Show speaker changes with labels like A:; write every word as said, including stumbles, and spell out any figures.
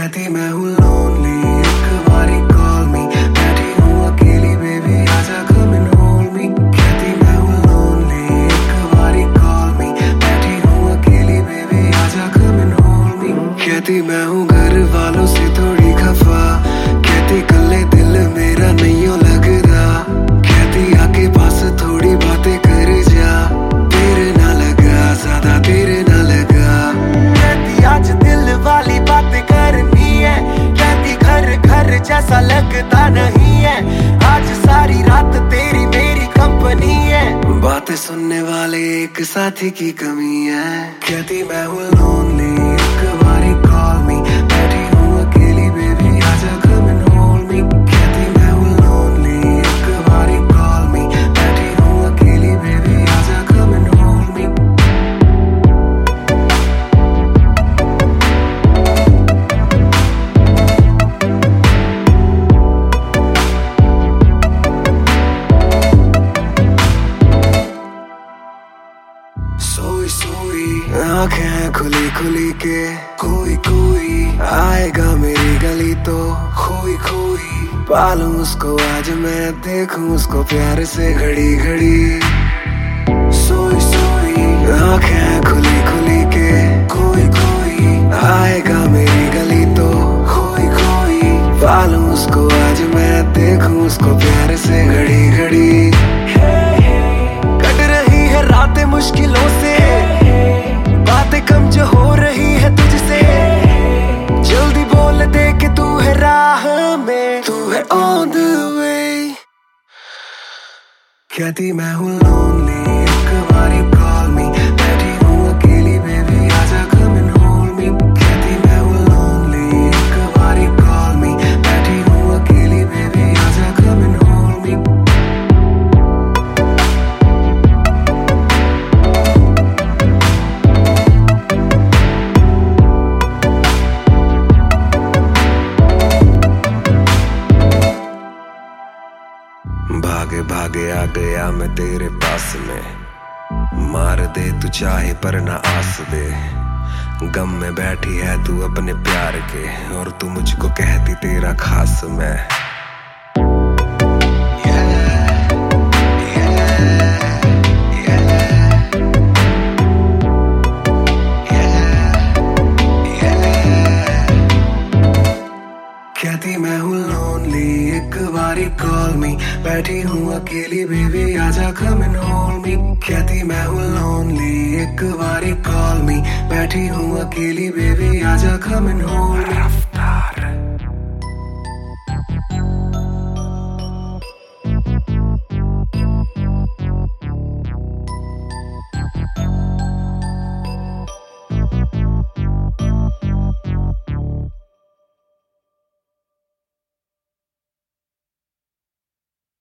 A: कहती मैं हूँ lonely, एक बारी call me, बैठी हूँ अकेली baby आजा come and hold me। कहती मैं हूँ lonely, एक बारी call me, बैठी हूँ अकेली baby आजा come and hold me। कहती मैं हूँ घर वालों से थोड़ी खफा, कहती कल्ले दिल मेरा नहीं हो लगदा, कहती आके पास थोड़ी बातें कर जा, तेरे ना लगा ज्यादा तेरे ना लगा। कहती आज दिल वाली बातें करनी है, कहती घर घर जैसा लगता नहीं है, आज सारी रात तेरी मेरी कंपनी है, बातें सुनने वाले एक साथी की कमी है। कहती मैं हूँ lonely, एक बारी call me, बैठी हूँ अकेली baby आजा come and hold me। कहती मैं हूँ lonely, एक बारी call me, बैठी हूँ अकेली baby आजा come and hold me। सोई सोई आंखें खुली खुली के, कोई कोई आएगा मेरी गली तो खोई खोई पालूं उसको आज मैं, देखूं उसको प्यार से घड़ी घड़ी। सोई सोई आंखें खुली खुली के, कोई कोई आएगा मेरी गली तो खोई खोई पालूं उसको आज मैं, देखूं उसको प्यार से घड़ी घड़ी। कट रही है रातें मुश्किलों से, बातें कम जो हो रही है तुझसे, जल्दी बोल दे कि तू है राह में, तू है on the way। कहती मैं हूँ lonely, एक बारी call me, बैठी हूँ अकेली baby आजा come and hold me। कहती मैं हूँ lonely, एक बारी call me, बैठी हूँ अकेली baby आजा come and hold me। भागे भागे आ गया मैं तेरे पास में, मार दे तू चाहे पर ना आस दे, गम में बैठी है तू अपने प्यार के, और तू मुझको कहती तेरा खास मैं। कहती मैं हूँ lonely, एक बारी call me, बैठी हूँ अकेली baby आजा come and hold me। कहती मैं हूँ lonely, एक बारी call me, बैठी हूँ अकेली baby आजा come and hold me।